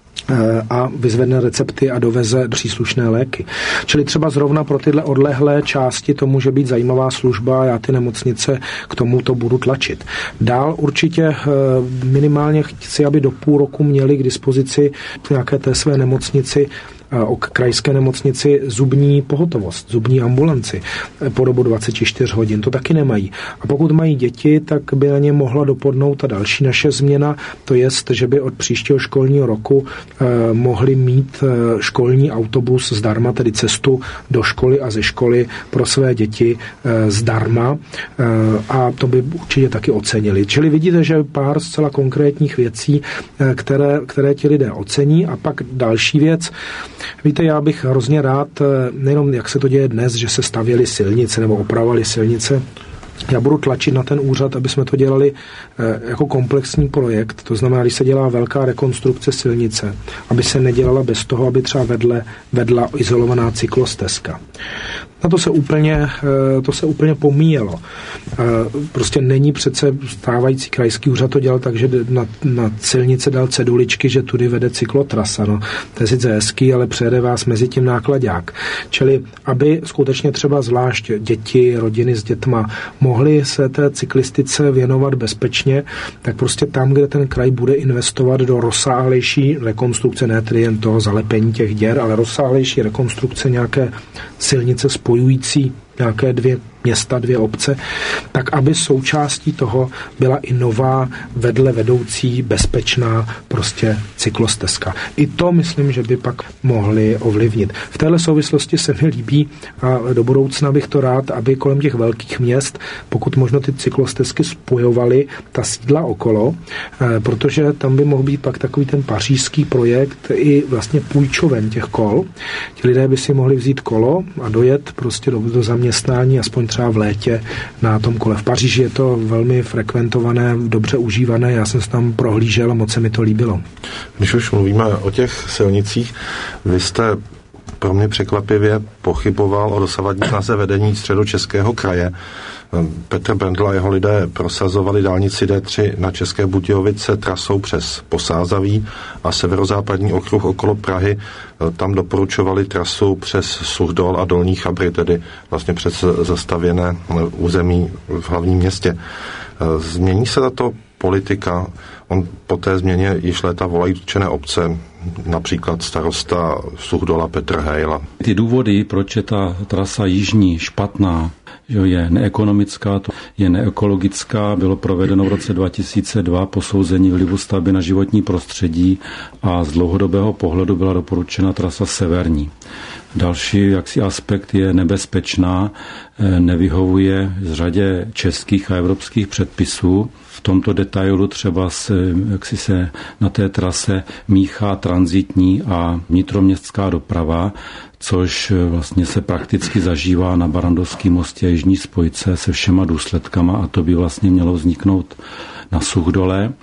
[SPEAKER 3] a vyzvedne recepty a doveze příslušné léky. Čili třeba zrovna pro tyhle odlehlé části to může být zajímavá služba a já ty nemocnice k tomu to budu tlačit. Dál určitě minimálně chci, aby do půl roku měli k dispozici v nějaké té své nemocnici o krajské nemocnici zubní pohotovost, zubní ambulanci po dobu dvacet čtyři hodin. To taky nemají. A pokud mají děti, tak by na ně mohla dopadnout ta další naše změna, to jest, že by od příštího školního roku eh, mohli mít eh, školní autobus zdarma, tedy cestu do školy a ze školy pro své děti eh, zdarma eh, a to by určitě taky ocenili. Čili vidíte, že pár zcela konkrétních věcí, eh, které, které ti lidé ocení a pak další věc. Víte, já bych hrozně rád, nejenom jak se to děje dnes, že se stavěly silnice nebo opravovaly silnice, já budu tlačit na ten úřad, aby jsme to dělali jako komplexní projekt, to znamená, když se dělá velká rekonstrukce silnice, aby se nedělala bez toho, aby třeba vedle vedla izolovaná cyklostezka. Na to se úplně, to se úplně pomíjelo. Prostě není přece stávající krajský úřad to dělal tak, že na, na silnice dal ceduličky, že tudy vede cyklotrasa. No, to je sice hezký, ale přejede vás mezi tím nákladák. Čili, aby skutečně třeba zvlášť děti, rodiny s dětma mohly se té cyklistice věnovat bezpečně, tak prostě tam, kde ten kraj bude investovat do rozsáhlejší rekonstrukce, ne tedy jen toho zalepení těch děr, ale rozsáhlejší rekonstrukce nějaké silnice spojující nějaké dvě města, dvě obce, tak aby součástí toho byla i nová vedle vedoucí bezpečná prostě cyklostezka. I to myslím, že by pak mohli ovlivnit. V téhle souvislosti se mi líbí a do budoucna bych to rád, aby kolem těch velkých měst, pokud možno ty cyklostezky spojovaly ta sídla okolo, protože tam by mohl být pak takový ten pařížský projekt i vlastně půjčoven těch kol. Ti lidé by si mohli vzít kolo a dojet prostě do, do zaměstnání zaměstnání, aspoň třeba v létě na tom kole. V Paříži je to velmi frekventované, dobře užívané, já jsem se tam prohlížel a moc se mi to líbilo.
[SPEAKER 4] Když už mluvíme o těch silnicích, vy jste pro mě překvapivě pochyboval o dosavadní snaze vedení Středočeského kraje. Petr Bendl a jeho lidé prosazovali dálnici D tři na České Budějovice trasou přes Posázaví a severozápadní okruh okolo Prahy. Tam doporučovali trasu přes Suchdol a Dolní Chabry, tedy vlastně přes zastavěné území v hlavním městě. Změní se tato politika? On po té změně již léta volají dotčené obce, například starosta Suchdola Petr Hejla.
[SPEAKER 6] Ty důvody, proč je ta trasa jižní špatná, že je neekonomická, je neekologická, bylo provedeno v roce dva tisíce dva posouzení vlivu stavby na životní prostředí a z dlouhodobého pohledu byla doporučena trasa severní. Další jaksi aspekt je nebezpečná, nevyhovuje z řadě českých a evropských předpisů. V tomto detailu třeba se, jaksi se na té trase míchá tranzitní a vnitroměstská doprava, což vlastně se prakticky zažívá na Barrandovském mostě jižní spojce se všema důsledkama a to by vlastně mělo vzniknout na Suchdole.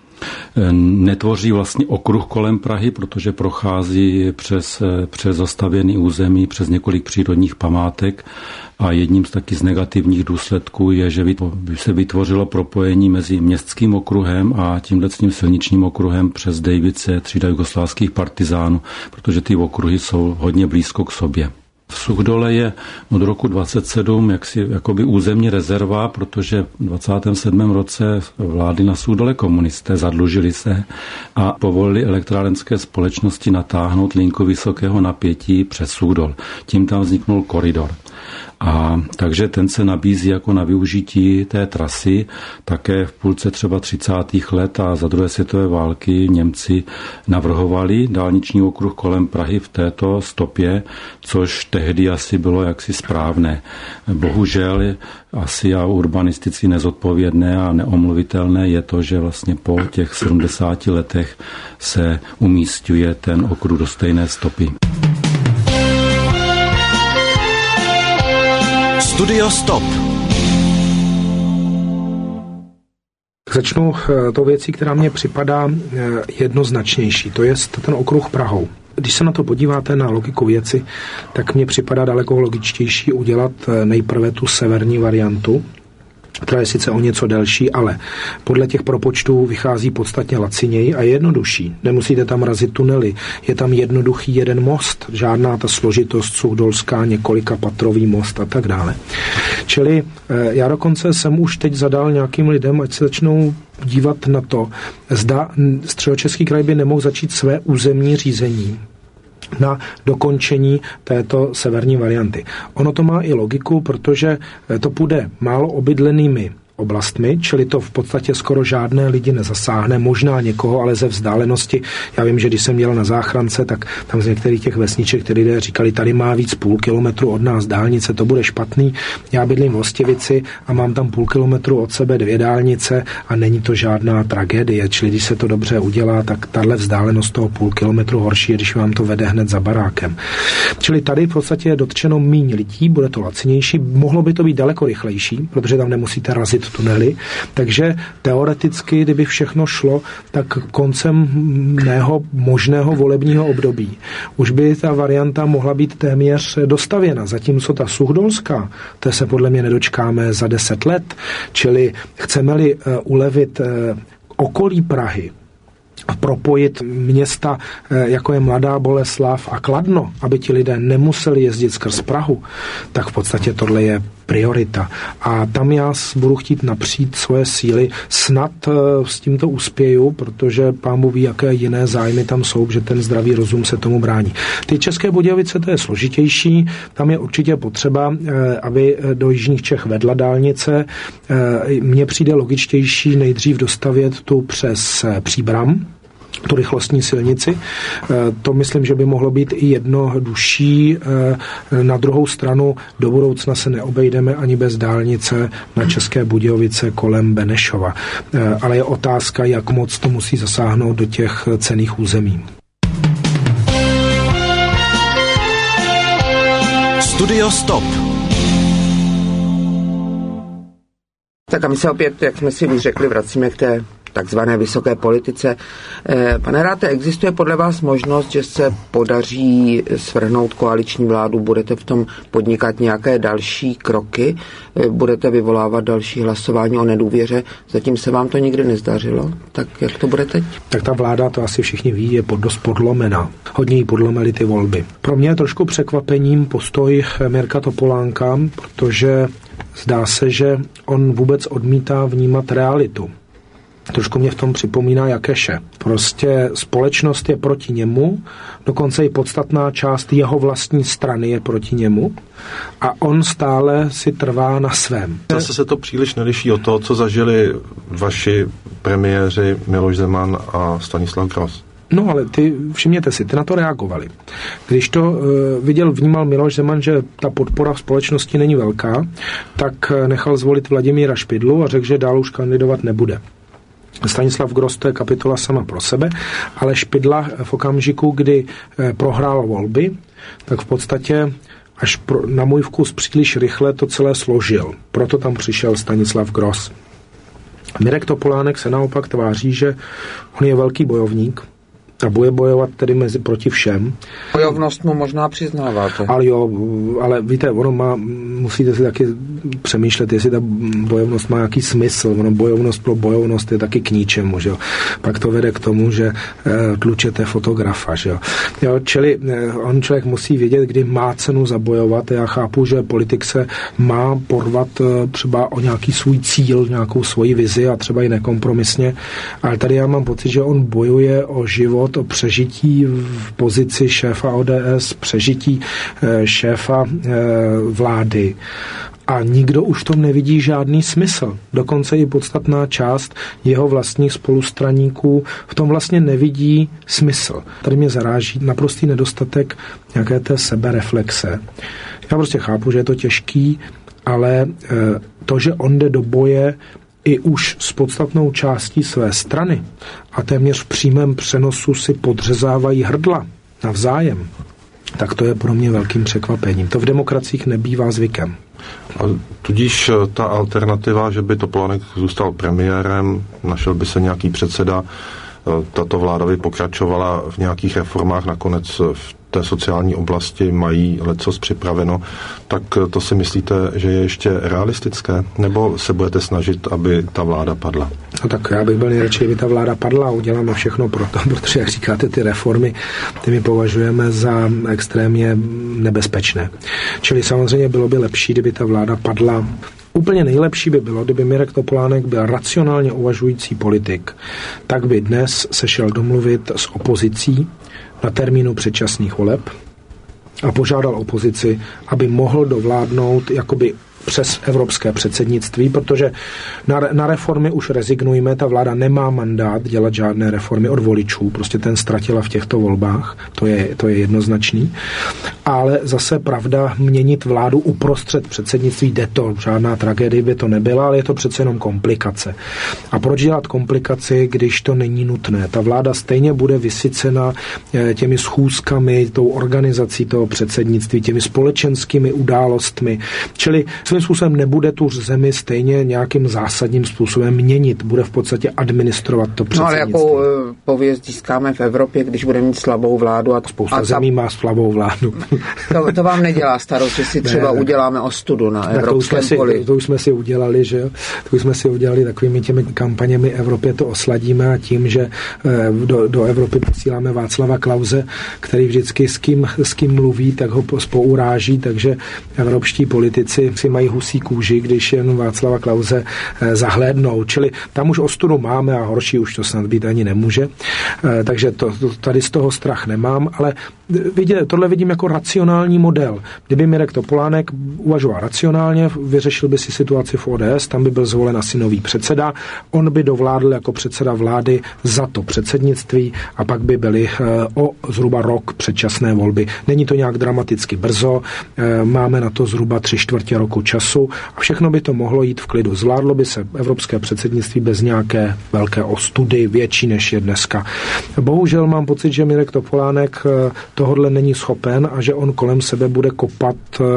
[SPEAKER 6] Netvoří vlastně okruh kolem Prahy, protože prochází přes, přes zastavěný území, přes několik přírodních památek a jedním z taky z negativních důsledků je, že by se vytvořilo propojení mezi městským okruhem a tímhletím silničním okruhem přes Dejvice, třída jugoslávských partizánů, protože ty okruhy jsou hodně blízko k sobě. V Suchdole je od roku dvacet sedm jaksi, jakoby územní rezerva, protože v dvacátém sedmém roce vlády na Suchdole komunisté zadlužili se a povolili elektrárenské společnosti natáhnout linku vysokého napětí přes Suchdol. Tím tam vzniknul koridor. A takže ten se nabízí jako na využití té trasy. Také v půlce třeba třicátých let a za druhé světové války Němci navrhovali dálniční okruh kolem Prahy v této stopě, což tehdy asi bylo jaksi správné. Bohužel asi a urbanisticky nezodpovědné a neomluvitelné je to, že vlastně po těch sedmdesáti letech se umísťuje ten okruh do stejné stopy.
[SPEAKER 1] Studio Stop.
[SPEAKER 3] Začnu tou věcí, která mě připadá jednoznačnější, to je ten okruh Prahou. Když se na to podíváte na logiku věci, tak mně připadá daleko logičtější udělat nejprve tu severní variantu, která je sice o něco delší, ale podle těch propočtů vychází podstatně laciněji a je jednodušší. Nemusíte tam razit tunely, je tam jednoduchý jeden most, žádná ta složitost suchdolská, několika patrový most a tak dále. Čili já dokonce jsem už teď zadal nějakým lidem, ať se začnou dívat na to, zda Středočeský kraj by nemohl začít své územní řízení na dokončení této severní varianty. Ono to má i logiku, protože to půjde málo obydlenými oblastmi, čili to v podstatě skoro žádné lidi nezasáhne, možná někoho, ale ze vzdálenosti. Já vím, že když jsem měl na záchrance, tak tam z některých těch vesniček, které lidé říkali, tady má víc půl kilometru od nás dálnice, to bude špatný. Já bydlím v Hostivici a mám tam půl kilometru od sebe dvě dálnice a není to žádná tragédie, čili když se to dobře udělá, tak tahle vzdálenost toho půl kilometru horší je, když vám to vede hned za barákem. Čili tady v podstatě je dotčeno míň lidí, bude to lacinější, mohlo by to být daleko rychlejší, protože tam nemusíte razit tunely, takže teoreticky, kdyby všechno šlo, tak koncem mého možného volebního období už by ta varianta mohla být téměř dostavěna, zatímco ta suchdolská, to se podle mě nedočkáme za deset let, čili chceme-li uh, ulevit uh, okolí Prahy, propojit města, jako je Mladá Boleslav a Kladno, aby ti lidé nemuseli jezdit skrz Prahu, tak v podstatě tohle je priorita. A tam já budu chtít napřít svoje síly. Snad s tímto uspěju, protože pán Bůh ví, jaké jiné zájmy tam jsou, že ten zdravý rozum se tomu brání. Ty České Budějovice, to je složitější. Tam je určitě potřeba, aby do jižních Čech vedla dálnice. Mně přijde logičtější nejdřív dostavět tu přes Příbram, tu rychlostní silnici. To myslím, že by mohlo být i jednodušší. Na druhou stranu do budoucna se neobejdeme ani bez dálnice na České Budějovice kolem Benešova. Ale je otázka, jak moc to musí zasáhnout do těch cenných území.
[SPEAKER 1] Studio Stop.
[SPEAKER 2] Tak a my se opět, jak jsme si už řekli, vracíme k té takzvané vysoké politice. Pane Ráte, existuje podle vás možnost, že se podaří svrhnout koaliční vládu? Budete v tom podnikat nějaké další kroky? Budete vyvolávat další hlasování o nedůvěře? Zatím se vám to nikdy nezdařilo. Tak jak to bude teď?
[SPEAKER 3] Tak ta vláda, to asi všichni ví, je dost podlomena. Hodně jí podlomily ty volby. Pro mě je trošku překvapením postoj Mirka Topolánka, protože zdá se, že on vůbec odmítá vnímat realitu. Trošku mě v tom připomíná Jakeše. Prostě společnost je proti němu, dokonce i podstatná část jeho vlastní strany je proti němu a on stále si trvá na svém.
[SPEAKER 4] Zase se to příliš neliší od toho, co zažili vaši premiéři Miloš Zeman a Stanislav Gross.
[SPEAKER 3] No ale ty, všimněte si, ty na to reagovali. Když to uh, viděl, vnímal Miloš Zeman, že ta podpora v společnosti není velká, tak nechal zvolit Vladimíra Špidlu a řekl, že dál už kandidovat nebude. Stanislav Gross, to je kapitola sama pro sebe, ale Špidla v okamžiku, kdy prohrál volby, tak v podstatě až pro, na můj vkus příliš rychle to celé složil. Proto tam přišel Stanislav Gross. Mirek Topolánek se naopak tváří, že on je velký bojovník a bude bojovat tedy mezi proti všem.
[SPEAKER 2] Bojovnost mu možná přiznáváte.
[SPEAKER 3] Ale jo, ale víte, ono má, musíte si taky přemýšlet, jestli ta bojovnost má nějaký smysl. Ono bojovnost pro bojovnost je taky k ničemu, že jo. Pak to vede k tomu, že eh, tlučete fotografa, že jo. jo čili eh, on člověk musí vědět, kdy má cenu zabojovat. Já chápu, že politik se má porvat eh, třeba o nějaký svůj cíl, nějakou svoji vizi a třeba i nekompromisně, ale tady já mám pocit, že on bojuje o život, o přežití v pozici šéfa O D S, přežití e, šéfa e, vlády. A nikdo už v tom nevidí žádný smysl. Dokonce i podstatná část jeho vlastních spolustraníků v tom vlastně nevidí smysl. Tady mě zaráží naprostý nedostatek nějaké té sebereflexe. Já prostě chápu, že je to těžký, ale e, to, že on jde do boje i už s podstatnou částí své strany a téměř v přímém přenosu si podřezávají hrdla navzájem, tak to je pro mě velkým překvapením. To v demokraciích nebývá zvykem.
[SPEAKER 4] A tudíž ta alternativa, že by Topolánek zůstal premiérem, našel by se nějaký předseda, tato vláda by pokračovala v nějakých reformách, nakonec v té sociální oblasti mají lecos připraveno, tak to si myslíte, že je ještě realistické? Nebo se budete snažit, aby ta vláda padla?
[SPEAKER 3] No tak já bych byl nejradši, aby ta vláda padla a uděláme všechno pro to, protože, jak říkáte, ty reformy, ty my považujeme za extrémně nebezpečné. Čili samozřejmě bylo by lepší, kdyby ta vláda padla. Úplně nejlepší by bylo, kdyby Mirek Topolánek byl racionálně uvažující politik, tak by dnes se šel domluvit s opozicí na termínu předčasných voleb a požádal opozici, aby mohl dovládnout jakoby přes evropské předsednictví, protože na, na reformy už rezignujeme, ta vláda nemá mandát dělat žádné reformy od voličů, prostě ten ztratila v těchto volbách, to je, to je jednoznačný. Ale zase pravda, měnit vládu uprostřed předsednictví jde to, žádná tragédie by to nebyla, ale je to přece jenom komplikace. A proč dělat komplikaci, když to není nutné? Ta vláda stejně bude vysycena těmi schůzkami, tou organizací toho předsednictví, těmi společenskými událostmi, čili svým způsobem nebude tu zemi stejně nějakým zásadním způsobem měnit. Bude v podstatě administrovat to předsednictví.
[SPEAKER 2] No ale jakou uh, pověst získáme v Evropě, když budeme mít slabou vládu? A
[SPEAKER 3] spousta
[SPEAKER 2] a ta...
[SPEAKER 3] zemí má slabou vládu.
[SPEAKER 2] To, to vám nedělá starost, že si třeba ne, uděláme ostudu na evropském
[SPEAKER 3] to
[SPEAKER 2] poli.
[SPEAKER 3] Si, to už jsme si udělali, že jo? To už jsme si udělali takovými těmi kampaněmi Evropě, to osladíme a tím, že eh, do, do Evropy posíláme Václava Klause, který vždycky s kým, s kým mluví, tak ho spouráží, takže evropští politici si mají husí kůži, když jen Václava Klause eh, zahlédnou. Čili tam už ostudu máme a horší už to snad být ani nemůže. Eh, takže to, to, tady z toho strach nemám, ale vidě, tohle vidím jako racionální model. Kdyby Mirek Topolánek uvažoval racionálně, vyřešil by si situaci v O D S, tam by byl zvolen asi nový předseda, on by dovládl jako předseda vlády za to předsednictví a pak by byly o zhruba rok předčasné volby. Není to nějak dramaticky brzo, máme na to zhruba tři čtvrtě roku času a všechno by to mohlo jít v klidu. Zvládlo by se evropské předsednictví bez nějaké velké ostudy, větší než je dneska. Bohužel mám pocit, že Mirek Topolánek tohodle není schopen a že on kolem sebe bude kopat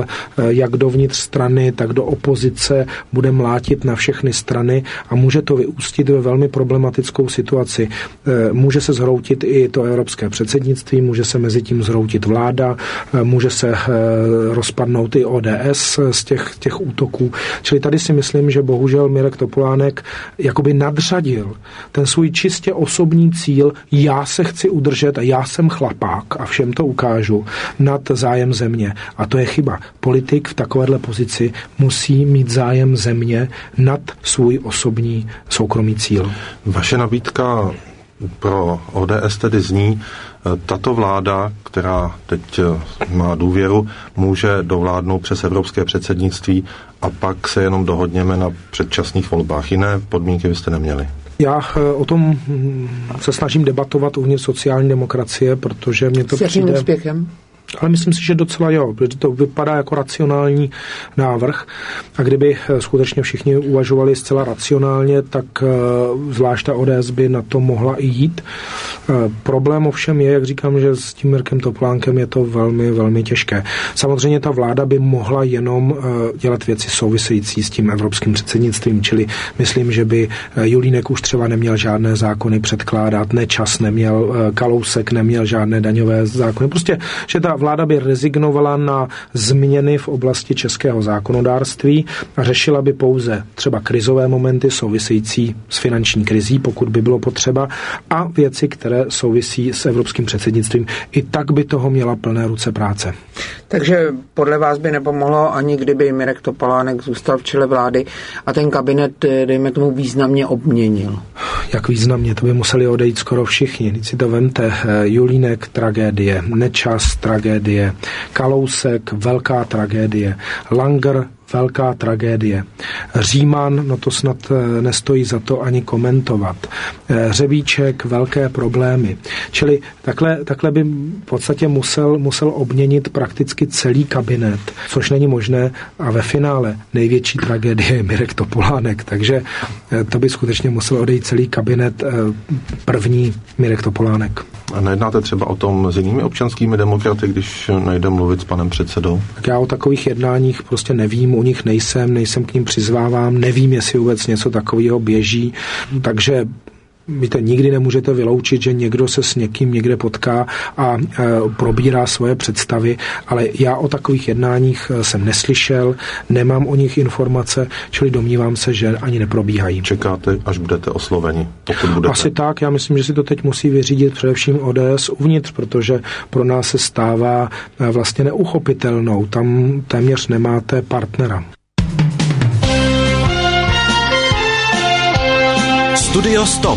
[SPEAKER 3] jak dovnitř strany, tak do opozice, bude mlátit na všechny strany a může to vyústit ve velmi problematickou situaci. Může se zhroutit i to evropské předsednictví, může se mezi tím zhroutit vláda, může se rozpadnout i O D S z těch, těch útoků. Čili tady si myslím, že bohužel Mirek Topolánek jakoby nadřadil ten svůj čistě osobní cíl, já se chci udržet a já jsem chlapák a všem to ukážu, nad zájem země. A to je chyba. Politik v takovéhle pozici musí mít zájem země nad svůj osobní soukromý cíl.
[SPEAKER 4] Vaše nabídka pro O D S tedy zní, tato vláda, která teď má důvěru, může dovládnout přes evropské předsednictví a pak se jenom dohodněme na předčasných volbách. Jiné podmínky byste neměli.
[SPEAKER 3] Já o tom se snažím debatovat uvnitř sociální demokracie, protože mě to
[SPEAKER 2] přijde... S jakým úspěchem?
[SPEAKER 3] Ale myslím si, že docela jo, protože to vypadá jako racionální návrh a kdyby skutečně všichni uvažovali zcela racionálně, tak zvlášť ta O D S by na to mohla i jít. Problém ovšem je, jak říkám, že s tím Mirkem Topolánkem je to velmi, velmi těžké. Samozřejmě ta vláda by mohla jenom dělat věci související s tím evropským předsednictvím, čili myslím, že by Julínek už třeba neměl žádné zákony předkládat, Nečas neměl, Kalousek neměl žádné daňové zákony. Prostě, že ta vláda by rezignovala na změny v oblasti českého zákonodárství a řešila by pouze třeba krizové momenty související s finanční krizí, pokud by bylo potřeba, a věci, které souvisí s evropským předsednictvím. I tak by toho měla plné ruce práce.
[SPEAKER 2] Takže podle vás by nepomohlo ani kdyby Mirek Topolánek zůstal v čele vlády a ten kabinet, dejme tomu, významně obměnil?
[SPEAKER 3] Jak významně? To by museli odejít skoro všichni. Když si to vemte, Julínek tragédie, Nečas tragédie, Kalousek velká tragédie, Langer velká tragédie. Říman, no to snad nestojí za to ani komentovat. Řebíček, velké problémy. Čili takhle, takhle by v podstatě musel, musel obměnit prakticky celý kabinet, což není možné a ve finále největší tragédie je Mirek Topolánek, takže to by skutečně musel odejít celý kabinet, první Mirek Topolánek.
[SPEAKER 4] A nejednáte třeba o tom s jinými občanskými demokraty, když nejde mluvit s panem předsedou?
[SPEAKER 3] Tak já o takových jednáních prostě nevím, u nich nejsem, nejsem k ním přizvávám, nevím, jestli vůbec něco takového běží, takže víte, nikdy nemůžete vyloučit, že někdo se s někým někde potká a e, probírá svoje představy, ale já o takových jednáních jsem neslyšel, nemám o nich informace, čili domnívám se, že ani neprobíhají.
[SPEAKER 4] Čekáte, až budete osloveni, pokud budete?
[SPEAKER 3] Asi tak, já myslím, že si to teď musí vyřídit především O D S uvnitř, protože pro nás se stává vlastně neuchopitelnou, tam téměř nemáte partnera.
[SPEAKER 1] Studio Stop.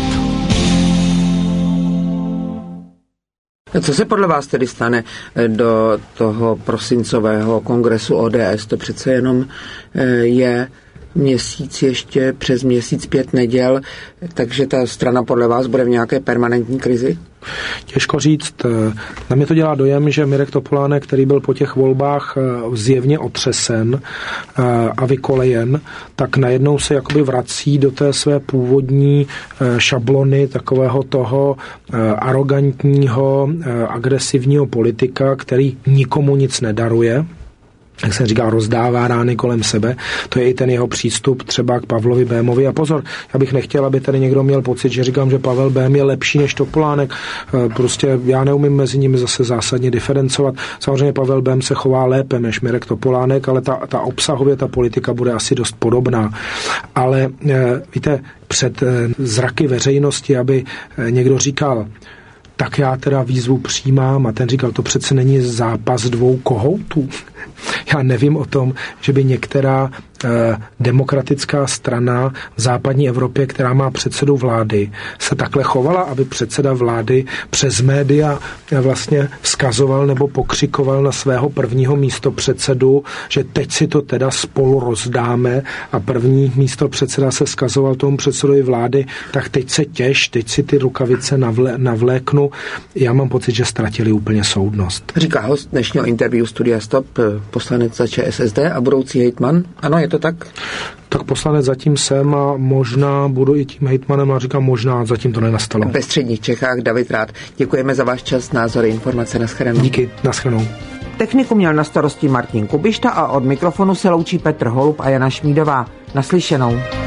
[SPEAKER 2] Co se podle vás tedy stane do toho prosincového kongresu O D S? To přece jenom je měsíc ještě, přes měsíc pět neděl, takže ta strana podle vás bude v nějaké permanentní krizi?
[SPEAKER 3] Těžko říct. Na mě to dělá dojem, že Mirek Topolánek, který byl po těch volbách zjevně otřesen a vykolejen, tak najednou se jakoby vrací do té své původní šablony takového toho arrogantního, agresivního politika, který nikomu nic nedaruje, jak se říká, rozdává rány kolem sebe. To je i ten jeho přístup třeba k Pavlovi Bémovi. A pozor, já bych nechtěl, aby tady někdo měl pocit, že říkám, že Pavel Bém je lepší než Topolánek. Prostě já neumím mezi nimi zase zásadně diferencovat. Samozřejmě Pavel Bém se chová lépe než Mirek Topolánek, ale ta, ta obsahově, ta politika bude asi dost podobná. Ale víte, před zraky veřejnosti, aby někdo říkal, tak já teda výzvu přijímám, a ten říkal, to přece není zápas dvou kohoutů. Já nevím o tom, že by některá eh, demokratická strana v západní Evropě, která má předsedu vlády, se takhle chovala, aby předseda vlády přes média vlastně vzkazoval nebo pokřikoval na svého prvního místopředsedu, že teď si to teda spolu rozdáme, a první místopředseda se vzkazoval tomu předsedovi vlády, tak teď se těš, teď si ty rukavice navlé, navléknu. Já mám pocit, že ztratili úplně soudnost.
[SPEAKER 2] Říká host dnešního interview Studia Stop, poslanec za ČSSD a budoucí hejtman. Ano, je to to tak?
[SPEAKER 3] Tak poslanec zatím jsem a možná budu i tím hejtmanem a říkám možná, zatím to nenastalo.
[SPEAKER 2] Ve středních Čechách David Rád. Děkujeme za váš čas, názory, informace, nashledanou.
[SPEAKER 3] Díky, nashledanou.
[SPEAKER 2] Techniku měl na starosti Martin Kubišta a od mikrofonu se loučí Petr Holub a Jana Šmídová. Naslyšenou.